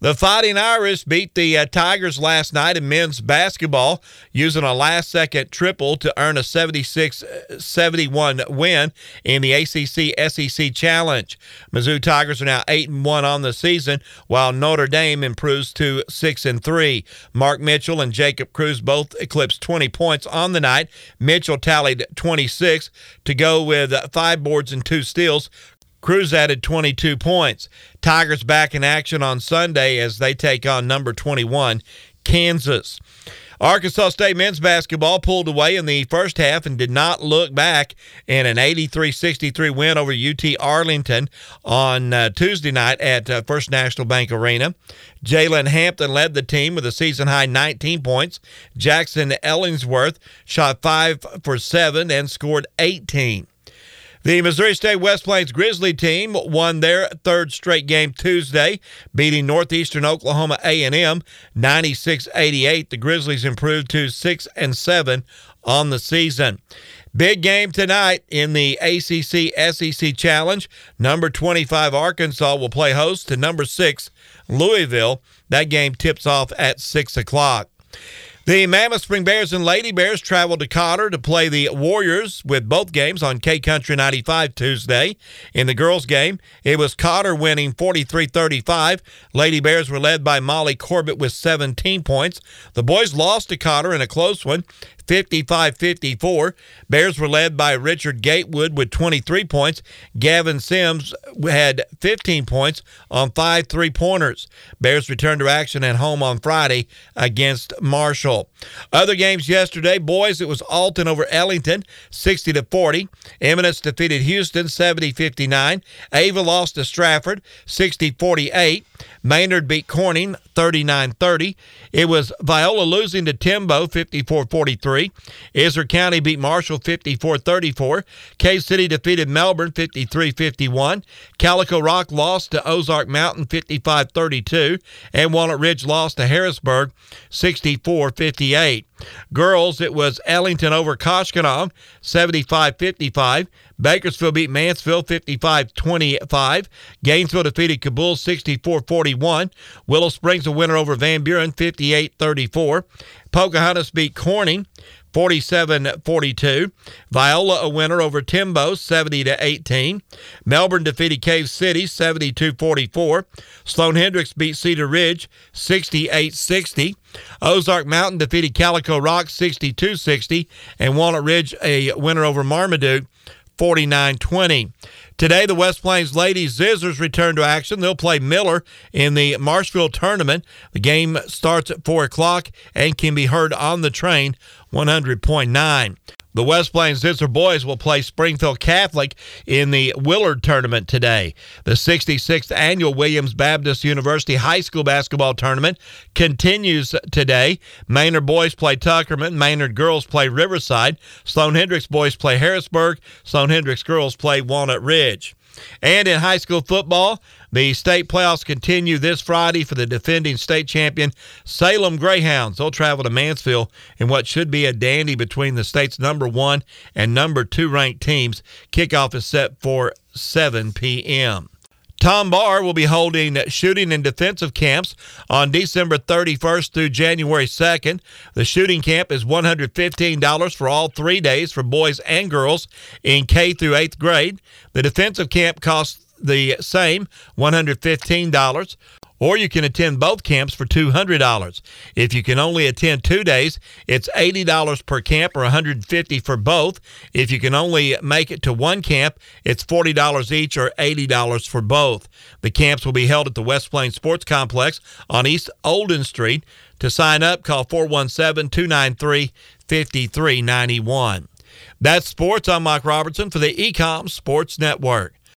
The Fighting Irish beat the Tigers last night in men's basketball using a last-second triple to earn a 76-71 win in the ACC-SEC Challenge. Mizzou Tigers are now 8-1 on the season, while Notre Dame improves to 6-3. Mark Mitchell and Jacob Cruz both eclipsed 20 points on the night. Mitchell tallied 26 to go with 5 boards and 2 steals. Cruz added 22 points. Tigers back in action on Sunday as they take on number 21, Kansas. Arkansas State men's basketball pulled away in the first half and did not look back in an 83-63 win over UT Arlington on Tuesday night at First National Bank Arena. Jalen Hampton led the team with a season-high 19 points. Jackson Ellingsworth shot 5 for 7 and scored 18. The Missouri State West Plains Grizzly team won their third straight game Tuesday, beating Northeastern Oklahoma A&M 96-88. The Grizzlies improved to 6-7 on the season. Big game tonight in the ACC-SEC Challenge. Number 25 Arkansas will play host to number 6 Louisville. That game tips off at 6 o'clock. The Mammoth Spring Bears and Lady Bears traveled to Cotter to play the Warriors with both games on K-Country 95 Tuesday. In the girls' game, it was Cotter winning 43-35. Lady Bears were led by Molly Corbett with 17 points. The boys lost to Cotter in a close one, 55-54. Bears were led by Richard Gatewood with 23 points. Gavin Sims had 15 points on 5 3-pointers. Bears returned to action at home on Friday against Marshall. Other games yesterday, boys, it was Alton over Ellington, 60-40. Eminence defeated Houston, 70-59. Ava lost to Stratford, 60-48. Maynard beat Corning, 39-30. It was Viola losing to Timbo, 54-43. Izard County beat Marshall, 54-34. K-City defeated Melbourne, 53-51. Calico Rock lost to Ozark Mountain, 55-32. And Walnut Ridge lost to Harrisburg, 64-58. Girls, it was Ellington over Koshkonong, 75-55. Bakersfield beat Mansfield 55-25. Gainesville defeated Kabul 64-41. Willow Springs a winner over Van Buren 58-34. Pocahontas beat Corning 47-42. Viola a winner over Timbo 70-18. Melbourne defeated Cave City 72-44. Sloan Hendricks beat Cedar Ridge 68-60. Ozark Mountain defeated Calico Rock 62-60. And Walnut Ridge a winner over Marmaduke 49-20. Today, the West Plains Ladies Zizzers return to action. They'll play Miller in the Marshville tournament. The game starts at 4 o'clock and can be heard on the train 100.9. The West Plains Zizzer boys will play Springfield Catholic in the Willard tournament today. The 66th annual Williams Baptist University High School basketball tournament continues today. Maynard boys play Tuckerman. Maynard girls play Riverside. Sloan Hendricks boys play Harrisburg. Sloan Hendricks girls play Walnut Ridge. And in high school football, the state playoffs continue this Friday for the defending state champion Salem Greyhounds. They'll travel to Mansfield in what should be a dandy between the state's number 1 and number 2 ranked teams. Kickoff is set for 7 p.m. Tom Barr will be holding shooting and defensive camps on December 31st through January 2nd. The shooting camp is $115 for all 3 days for boys and girls in K through 8th grade. The defensive camp costs the same, $115. Or you can attend both camps for $200. If you can only attend 2 days, it's $80 per camp or $150 for both. If you can only make it to one camp, it's $40 each or $80 for both. The camps will be held at the West Plains Sports Complex on East Olden Street. To sign up, call 417-293-5391. That's sports. I'm Mike Robertson for the Ecom Sports Network.